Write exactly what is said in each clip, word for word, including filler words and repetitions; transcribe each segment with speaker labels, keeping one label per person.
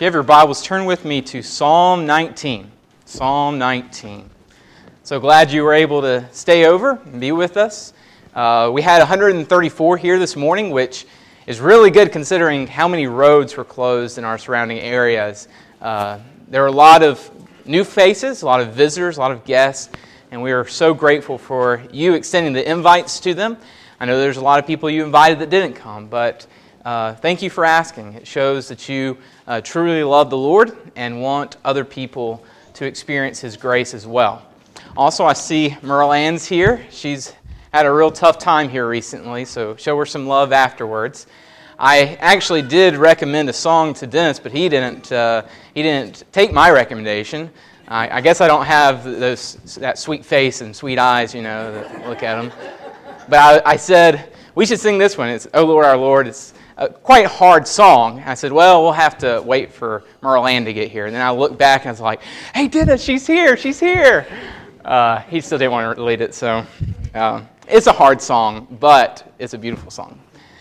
Speaker 1: If you have your Bibles, turn with me to Psalm nineteen. Psalm nineteen. So glad you were able to stay over and be with us. Uh, we had one hundred thirty-four here this morning, which is really good considering how many roads were closed in our surrounding areas. Uh, there were a lot of new faces, a lot of visitors, a lot of guests, and we are so grateful for you extending the invites to them. I know there's a lot of people you invited that didn't come, but uh, thank you for asking. It shows that you uh, truly love the Lord and want other people to experience His grace as well. Also, I see Merle Ann's here. She's had a real tough time here recently, so show her some love afterwards. I actually did recommend a song to Dennis, but he didn't. Uh, he didn't take my recommendation. I, I guess I don't have those that sweet face and sweet eyes, you know, that look at him. But I, I said we should sing this one. It's "Oh Lord, Our Lord." It's a quite hard song. I said, well, we'll have to wait for Merle Ann to get here. And then I looked back and I was like, hey, Dennis, she's here, she's here. Uh, he still didn't want to lead it, so uh, it's a hard song, but it's a beautiful song.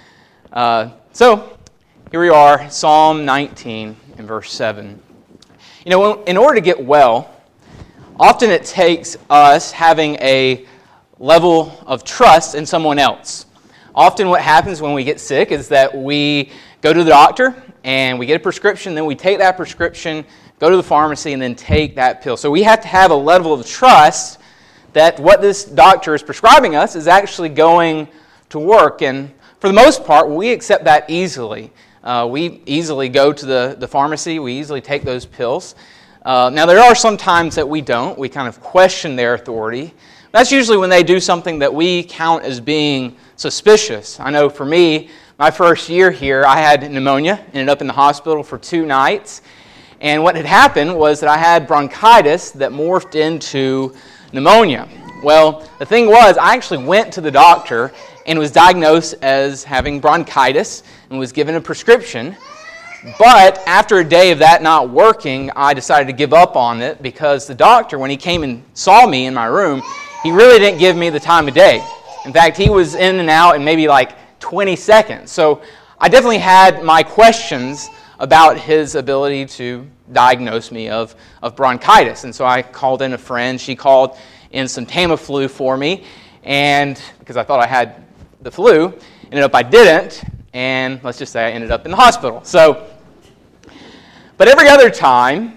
Speaker 1: Uh, so here we are, Psalm nineteen in verse seven. You know, in order to get well, often it takes us having a level of trust in someone else. Often what happens when we get sick is that we go to the doctor and we get a prescription, then we take that prescription, go to the pharmacy, and then take that pill. So we have to have a level of trust that what this doctor is prescribing us is actually going to work. And for the most part, we accept that easily. Uh, we easily go to the, the pharmacy. We easily take those pills. Uh, now, there are some times that we don't. We kind of question their authority. That's usually when they do something that we count as being suspicious. I know for me, my first year here, I had pneumonia, ended up in the hospital for two nights. And what had happened was that I had bronchitis that morphed into pneumonia. Well, the thing was, I actually went to the doctor and was diagnosed as having bronchitis and was given a prescription. But after a day of that not working, I decided to give up on it because the doctor, when he came and saw me in my room, he really didn't give me the time of day. In fact, he was in and out in maybe like twenty seconds. So I definitely had my questions about his ability to diagnose me of, of bronchitis. And so I called in a friend. She called in some Tamiflu for me, and because I thought I had the flu, ended up I didn't, and let's just say I ended up in the hospital. So, but every other time,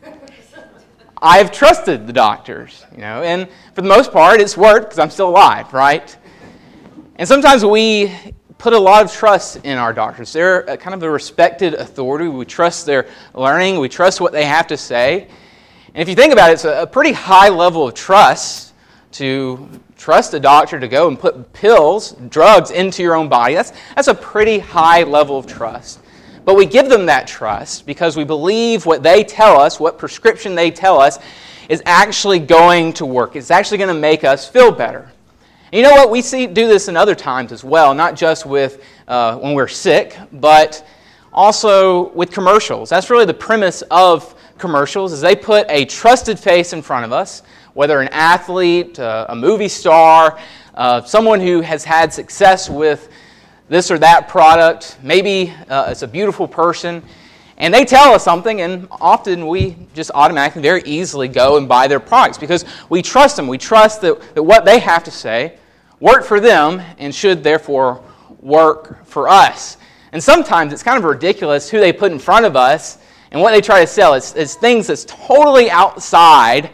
Speaker 1: I've trusted the doctors, you know, and for the most part, it's worked because I'm still alive, right? And sometimes we put a lot of trust in our doctors. They're a kind of a respected authority. We trust their learning. We trust what they have to say. And if you think about it, it's a pretty high level of trust to trust a doctor to go and put pills, drugs into your own body. That's, that's a pretty high level of trust. But we give them that trust because we believe what they tell us, what prescription they tell us, is actually going to work. It's actually going to make us feel better. And you know what? We see do this in other times as well, not just with uh, when we're sick, but also with commercials. That's really the premise of commercials, is they put a trusted face in front of us, whether an athlete, uh, a movie star, uh, someone who has had success with this or that product. Maybe uh, it's a beautiful person, and they tell us something, and often we just automatically, very easily go and buy their products because we trust them. We trust that, that what they have to say worked for them and should therefore work for us. And sometimes it's kind of ridiculous who they put in front of us and what they try to sell. It's, it's things that's totally outside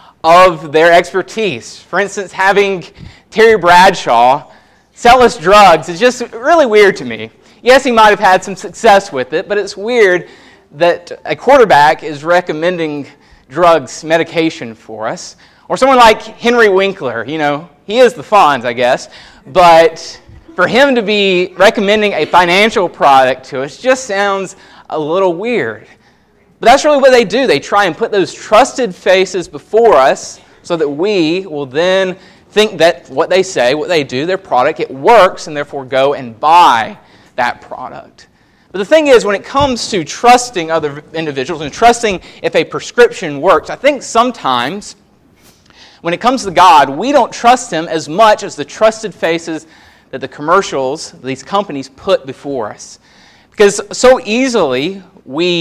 Speaker 1: of their expertise. For instance, having Terry Bradshaw sell us drugs is just really weird to me. Yes, he might have had some success with it, but it's weird that a quarterback is recommending drugs, medication for us. Or someone like Henry Winkler, you know, he is the Fonz, I guess, but for him to be recommending a financial product to us just sounds a little weird. But that's really what they do. They try and put those trusted faces before us so that we will then think that what they say, what they do, their product, it works, and therefore go and buy that product. But the thing is, when it comes to trusting other individuals and trusting if a prescription works, I think sometimes when it comes to God, we don't trust Him as much as the trusted faces that the commercials, these companies put before us. Because so easily we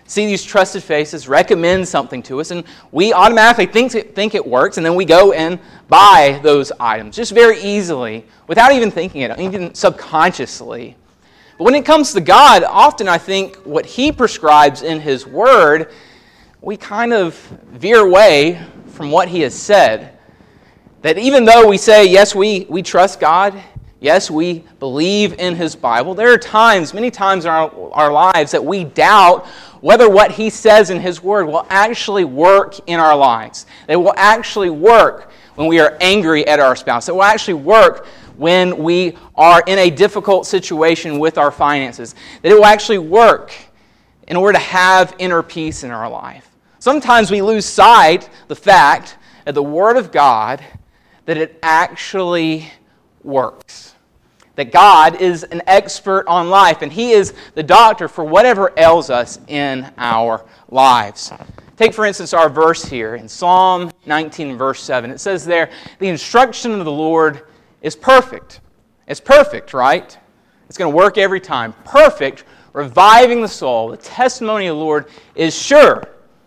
Speaker 1: see these trusted faces recommend something to us, and we automatically think it, think it works, and then we go and buy those items just very easily without even thinking it, even subconsciously. But when it comes to God, often I think what He prescribes in His Word, we kind of veer away from what He has said. That even though we say, yes, we, we trust God, yes, we believe in His Bible, there are times, many times in our, our lives that we doubt whether what He says in His Word will actually work in our lives. That it will actually work when we are angry at our spouse. It will actually work when we are in a difficult situation with our finances. That it will actually work in order to have inner peace in our life. Sometimes we lose sight of the fact that the Word of God, that it actually works. That God is an expert on life, and He is the doctor for whatever ails us in our lives. Take, for instance, our verse here in Psalm nineteen, verse seven. It says there, the instruction of the Lord is perfect. It's perfect, right? It's going to work every time. Perfect, reviving the soul. The testimony of the Lord is sure,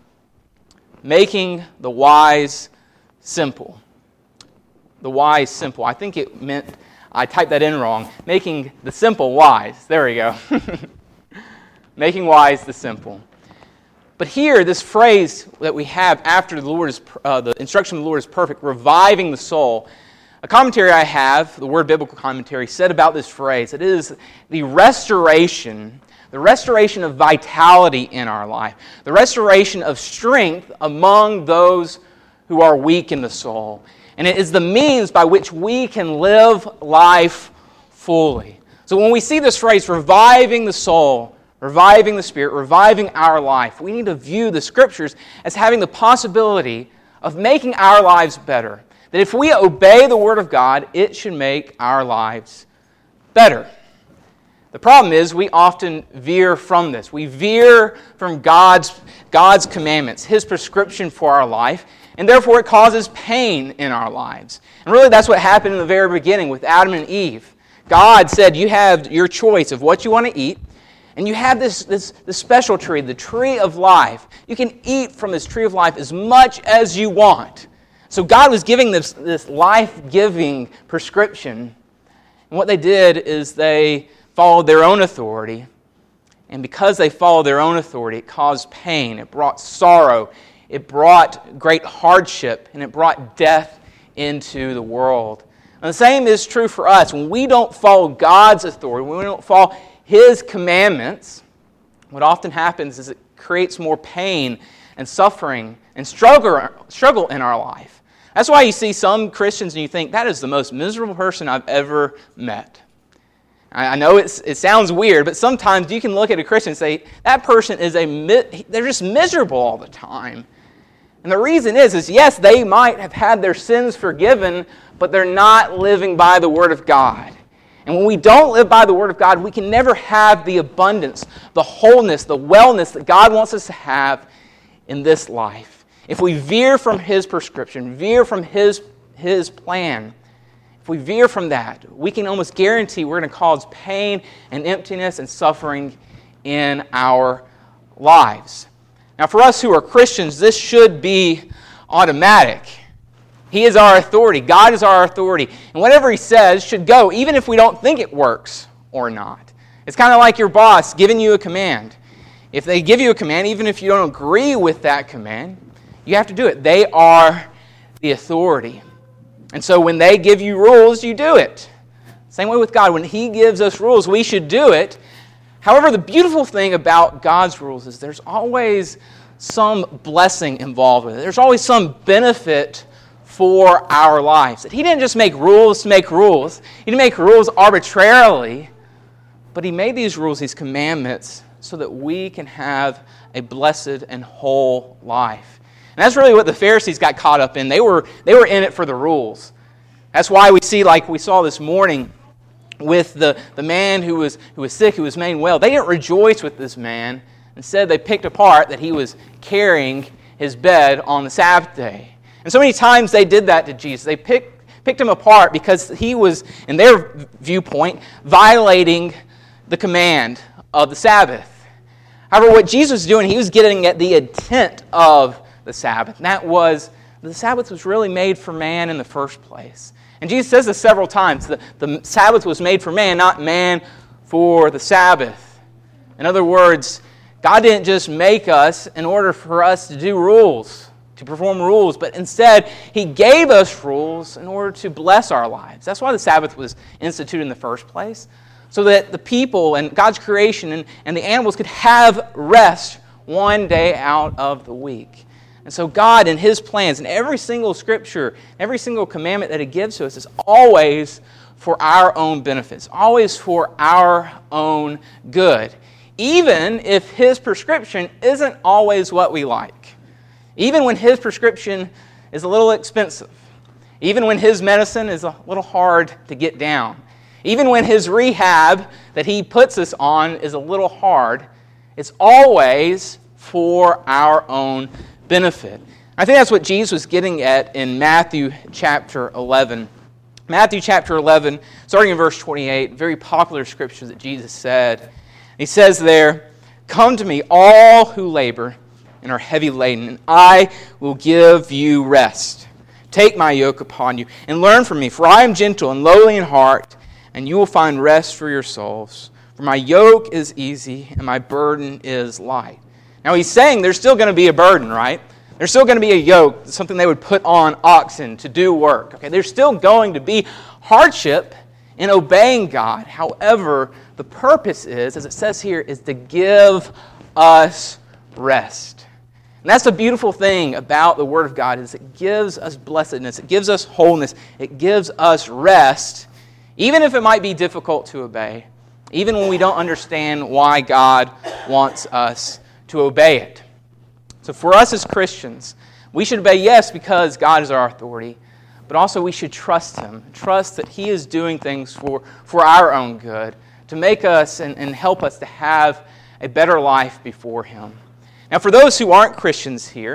Speaker 1: making the wise simple. The wise simple. I think it meant, I typed that in wrong, making the simple wise. There we go. Making wise the simple. But here, this phrase that we have after the Lord is, uh, the instruction of the Lord is perfect, reviving the soul. A commentary I have, the Word Biblical Commentary, said about this phrase, it is the restoration, the restoration of vitality in our life, the restoration of strength among those who are weak in the soul. And it is the means by which we can live life fully. So when we see this phrase, reviving the soul, reviving the spirit, reviving our life, we need to view the Scriptures as having the possibility of making our lives better. That if we obey the Word of God, it should make our lives better. The problem is we often veer from this. We veer from God's, God's commandments, His prescription for our life, and therefore it causes pain in our lives. And really that's what happened in the very beginning with Adam and Eve. God said, you have your choice of what you want to eat, and you have this, this, this special tree, the tree of life. You can eat from this tree of life as much as you want. So God was giving this, this life-giving prescription. And what they did is they followed their own authority. And because they followed their own authority, it caused pain. It brought sorrow. It brought great hardship. And it brought death into the world. And the same is true for us. When we don't follow God's authority, when we don't follow His commandments, what often happens is it creates more pain and suffering and struggle, struggle in our life. That's why you see some Christians and you think, that is the most miserable person I've ever met. I know it's, it sounds weird, but sometimes you can look at a Christian and say, that person is a, they're just miserable all the time. And the reason is, is yes, they might have had their sins forgiven, but they're not living by the Word of God. And when we don't live by the Word of God, we can never have the abundance, the wholeness, the wellness that God wants us to have in this life. If we veer from His prescription, veer from His, His plan, if we veer from that, we can almost guarantee we're going to cause pain and emptiness and suffering in our lives. Now, for us who are Christians, this should be automatic. He is our authority. God is our authority. And whatever He says should go, even if we don't think it works or not. It's kind of like your boss giving you a command. If they give you a command, even if you don't agree with that command, you have to do it. They are the authority. And so when they give you rules, you do it. Same way with God. When He gives us rules, we should do it. However, the beautiful thing about God's rules is there's always some blessing involved with it. There's always some benefit for our lives. That He didn't just make rules to make rules. He didn't make rules arbitrarily, but He made these rules, these commandments, so that we can have a blessed and whole life. And that's really what the Pharisees got caught up in. They were, they were in it for the rules. That's why we see, like we saw this morning, with the, the man who was, who was sick, who was made well. They didn't rejoice with this man. Instead, they picked apart that he was carrying his bed on the Sabbath day. And so many times they did that to Jesus. They picked, picked him apart because he was, in their viewpoint, violating the command of the Sabbath. However, what Jesus was doing, he was getting at the intent of the Sabbath. And that was, the Sabbath was really made for man in the first place. And Jesus says this several times. The, the Sabbath was made for man, not man for the Sabbath. In other words, God didn't just make us in order for us to do rules, to perform rules, but instead He gave us rules in order to bless our lives. That's why the Sabbath was instituted in the first place, so that the people and God's creation and, and the animals could have rest one day out of the week. And so God, in His plans, in every single scripture, every single commandment that He gives to us is always for our own benefits, always for our own good, even if His prescription isn't always what we like, even when His prescription is a little expensive, even when His medicine is a little hard to get down, even when His rehab that He puts us on is a little hard. It's always for our own benefit. I think that's what Jesus was getting at in Matthew chapter eleven. Matthew chapter eleven, starting in verse twenty-eight, very popular scripture that Jesus said. He says there, "Come to me, all who labor and are heavy laden, and I will give you rest. Take my yoke upon you and learn from me, for I am gentle and lowly in heart, and you will find rest for your souls. For my yoke is easy and my burden is light." Now he's saying there's still going to be a burden, right? There's still going to be a yoke, something they would put on oxen to do work. Okay, there's still going to be hardship in obeying God. However, the purpose is, as it says here, is to give us rest. And that's the beautiful thing about the Word of God, is it gives us blessedness, it gives us wholeness, it gives us rest, even if it might be difficult to obey, even when we don't understand why God wants us to obey it. So for us as Christians, we should obey, yes, because God is our authority, but also we should trust Him, trust that He is doing things for, for our own good, to make us and, and help us to have a better life before Him. Now, for those who aren't Christians here,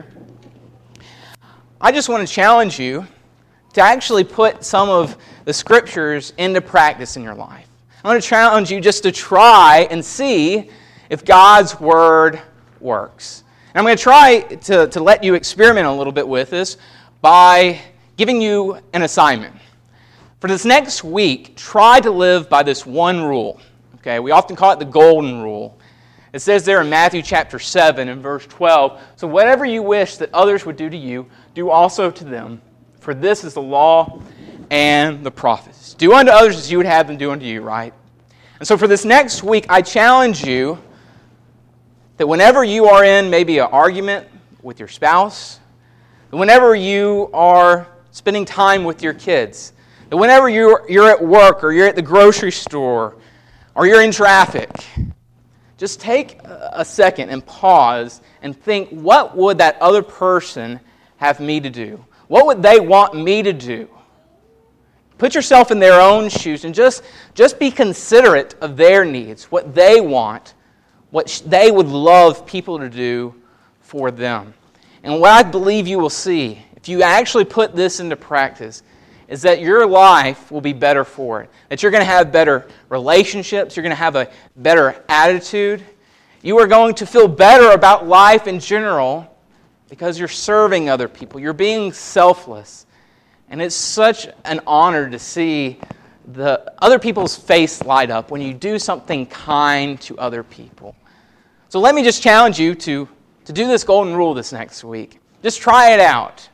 Speaker 1: I just want to challenge you to actually put some of the Scriptures into practice in your life. I want to challenge you just to try and see if God's Word works. And I'm going to try to, to let you experiment a little bit with this by giving you an assignment. For this next week, try to live by this one rule. Okay, we often call it the golden rule. It says there in Matthew chapter seven and verse twelve, "So whatever you wish that others would do to you, do also to them. For this is the law and the prophets." Do unto others as you would have them do unto you, right? And so for this next week, I challenge you that whenever you are in maybe an argument with your spouse, that whenever you are spending time with your kids, that whenever you're, you're at work or you're at the grocery store or you're in traffic, just take a second and pause and think, what would that other person have me to do? What would they want me to do? Put yourself in their own shoes and just, just be considerate of their needs, what they want, what they would love people to do for them. And what I believe you will see, if you actually put this into practice, is that your life will be better for it. That you're going to have better relationships, you're going to have a better attitude. You are going to feel better about life in general because you're serving other people. You're being selfless. And it's such an honor to see the other people's face light up when you do something kind to other people. So let me just challenge you to, to do this golden rule this next week. Just try it out.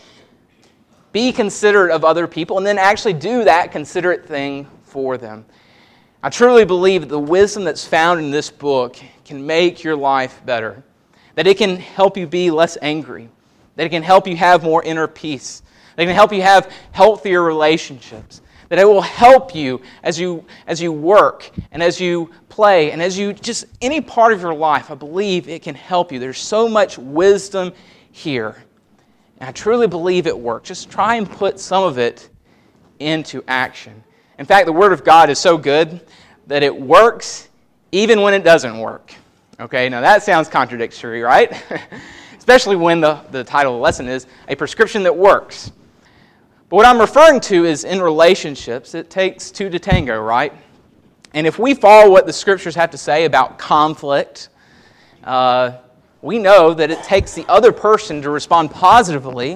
Speaker 1: Be considerate of other people and then actually do that considerate thing for them. I truly believe that the wisdom that's found in this book can make your life better. That it can help you be less angry. That it can help you have more inner peace. That it can help you have healthier relationships. That it will help you as you as you work and as you play and as you just any part of your life. I believe it can help you. There's so much wisdom here. And I truly believe it works. Just try and put some of it into action. In fact, the Word of God is so good that it works even when it doesn't work. Okay, now that sounds contradictory, right? Especially when the, the title of the lesson is A Prescription That Works. But what I'm referring to is in relationships, it takes two to tango, right? And if we follow what the Scriptures have to say about conflict, uh, we know that it takes the other person to respond positively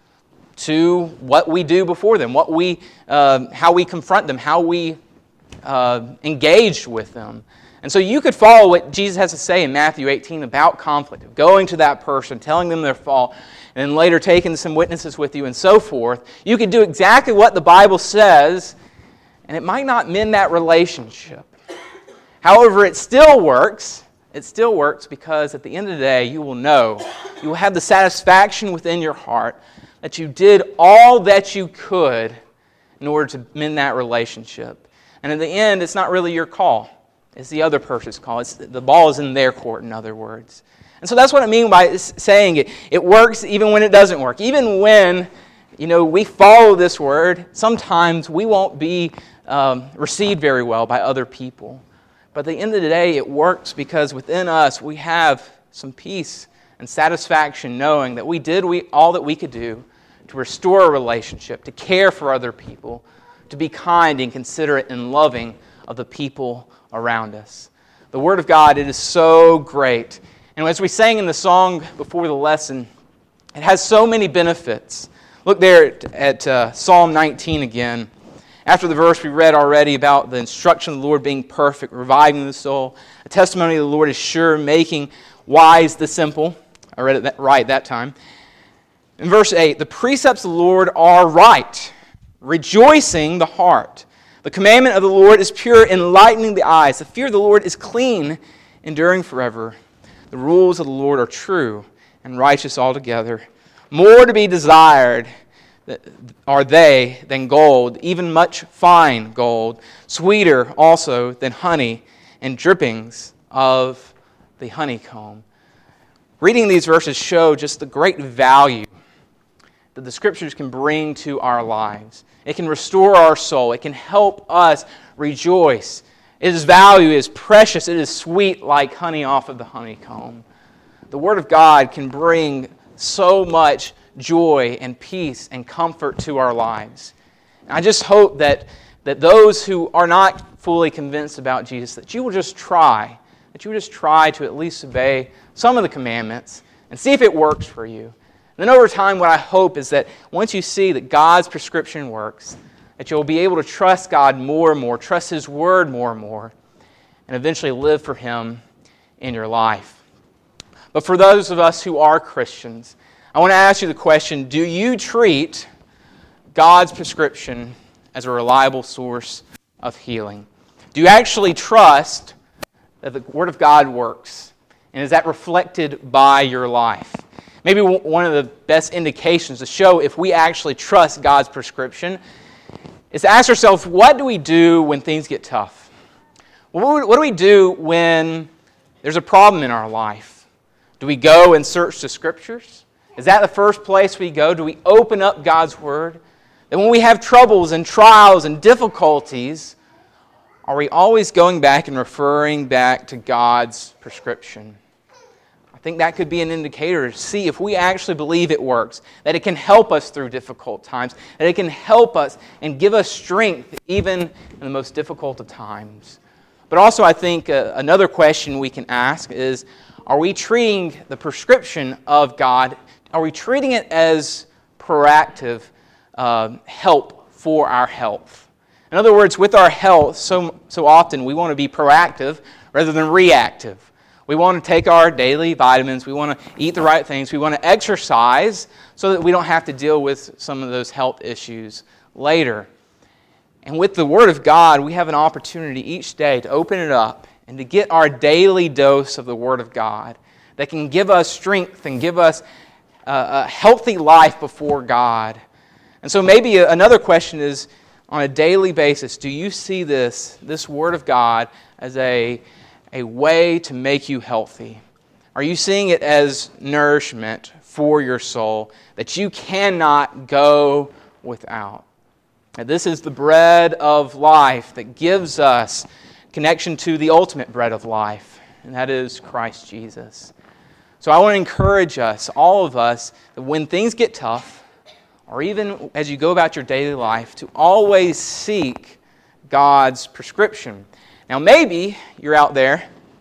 Speaker 1: to what we do before them, what we, uh, how we confront them, how we uh, engage with them. And so you could follow what Jesus has to say in Matthew eighteen about conflict, going to that person, telling them their fault, and then later taking some witnesses with you and so forth. You could do exactly what the Bible says, and it might not mend that relationship. However, it still works. It still works because at the end of the day, you will know, you will have the satisfaction within your heart that you did all that you could in order to mend that relationship. And in the end, it's not really your call. It's the other person's call. It's, the ball is in their court, in other words. And so that's what I mean by saying it. It works even when it doesn't work. Even when, you know, we follow this word, sometimes we won't be um, received very well by other people. But at the end of the day, it works because within us we have some peace and satisfaction knowing that we did we, all that we could do to restore a relationship, to care for other people, to be kind and considerate and loving of the people around us. The Word of God, it is so great. And as we sang in the song before the lesson, it has so many benefits. Look there at, at uh, Psalm nineteen again. After the verse we read already about the instruction of the Lord being perfect, reviving the soul, a testimony of the Lord is sure, making wise the simple. I read it that, right that time. In verse eight, the precepts of the Lord are right, rejoicing the heart. The commandment of the Lord is pure, enlightening the eyes. The fear of the Lord is clean, enduring forever. The rules of the Lord are true and righteous altogether. More to be desired are they than gold, even much fine gold, sweeter also than honey and drippings of the honeycomb. Reading these verses show just the great value that the Scriptures can bring to our lives. It can restore our soul. It can help us rejoice. Its value is precious. It is sweet like honey off of the honeycomb. The Word of God can bring so much joy and peace and comfort to our lives. And I just hope that, that those who are not fully convinced about Jesus, that you will just try, that you will just try to at least obey some of the commandments and see if it works for you. And then over time, what I hope is that once you see that God's prescription works, that you'll be able to trust God more and more, trust His Word more and more, and eventually live for Him in your life. But for those of us who are Christians, I want to ask you the question, do you treat God's prescription as a reliable source of healing? Do you actually trust that the Word of God works? And is that reflected by your life? Maybe one of the best indications to show if we actually trust God's prescription is to ask ourselves, what do we do when things get tough? What do we do when there's a problem in our life? Do we go and search the Scriptures? Is that the first place we go? Do we open up God's Word? That when we have troubles and trials and difficulties, are we always going back and referring back to God's prescription? I think that could be an indicator to see if we actually believe it works, that it can help us through difficult times, that it can help us and give us strength even in the most difficult of times. But also I think uh, another question we can ask is, are we treating the prescription of God, are we treating it as proactive uh, help for our health? In other words, with our health, so, so often we want to be proactive rather than reactive. We want to take our daily vitamins, we want to eat the right things, we want to exercise so that we don't have to deal with some of those health issues later. And with the Word of God, we have an opportunity each day to open it up and to get our daily dose of the Word of God that can give us strength and give us a healthy life before God. And so maybe another question is, on a daily basis, do you see this, this Word of God as a, a way to make you healthy? Are you seeing it as nourishment for your soul that you cannot go without? And this is the bread of life that gives us connection to the ultimate bread of life, and that is Christ Jesus. So I want to encourage us, all of us, that when things get tough, or even as you go about your daily life, to always seek God's prescription. Now maybe you're out there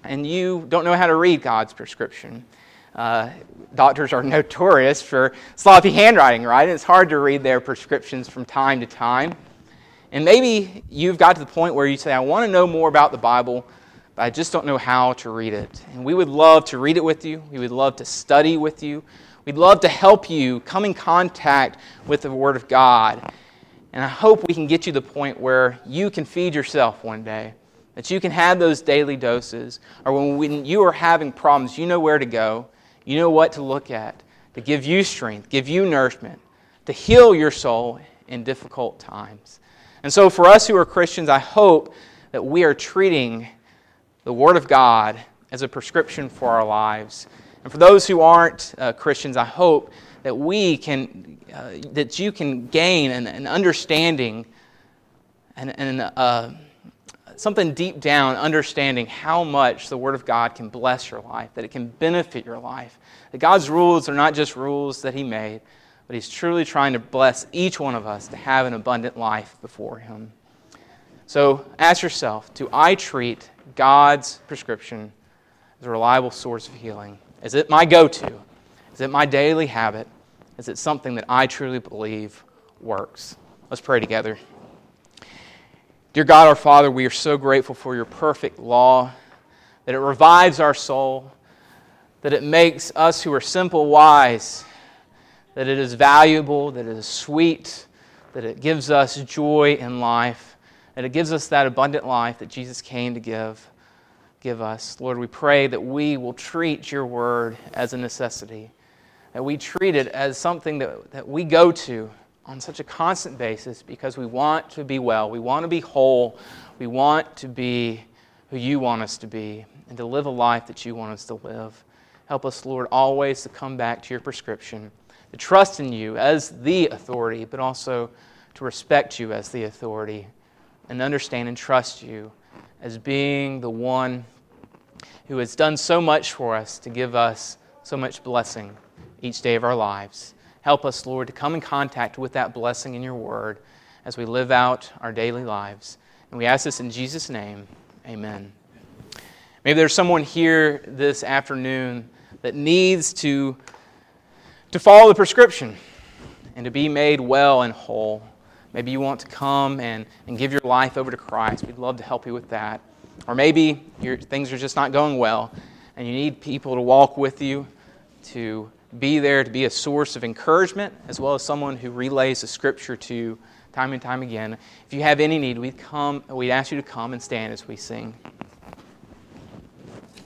Speaker 1: and you don't know how to read God's prescription. Uh, doctors are notorious for sloppy handwriting, right? It's hard to read their prescriptions from time to time. And maybe you've got to the point where you say, I want to know more about the Bible, but I just don't know how to read it. And we would love to read it with you. We would love to study with you. We'd love to help you come in contact with the Word of God. And I hope we can get you to the point where you can feed yourself one day, that you can have those daily doses, or when, when you are having problems, you know where to go, you know what to look at, to give you strength, give you nourishment, to heal your soul in difficult times. And so for us who are Christians, I hope that we are treating the Word of God as a prescription for our lives. And for those who aren't uh, Christians, I hope that we can, uh, that you can gain an, an understanding and, and uh, something deep down, understanding how much the Word of God can bless your life, that it can benefit your life. That God's rules are not just rules that He made, but He's truly trying to bless each one of us to have an abundant life before Him. So ask yourself, do I treat God's prescription as a reliable source of healing? Is it my go-to? Is it my daily habit? Is it something that I truly believe works? Let's pray together. Dear God, our Father, we are so grateful for your perfect law, that it revives our soul, that it makes us who are simple wise, that it is valuable, that it is sweet, that it gives us joy in life, that it gives us that abundant life that Jesus came to give, give us. Lord, we pray that we will treat your word as a necessity, that we treat it as something that, that we go to on such a constant basis because we want to be well, we want to be whole, we want to be who you want us to be, and to live a life that you want us to live. Help us, Lord, always to come back to your prescription, to trust in you as the authority, but also to respect you as the authority, and understand and trust you as being the one who has done so much for us to give us so much blessing each day of our lives. Help us, Lord, to come in contact with that blessing in your word as we live out our daily lives. And we ask this in Jesus' name, amen. Maybe there's someone here this afternoon that needs to to follow the prescription and to be made well and whole. Maybe you want to come and, and give your life over to Christ. We'd love to help you with that. Or maybe your, things are just not going well and you need people to walk with you, to be there, to be a source of encouragement, as well as someone who relays the Scripture to you time and time again. If you have any need, we'd, come, we'd ask you to come and stand as we sing.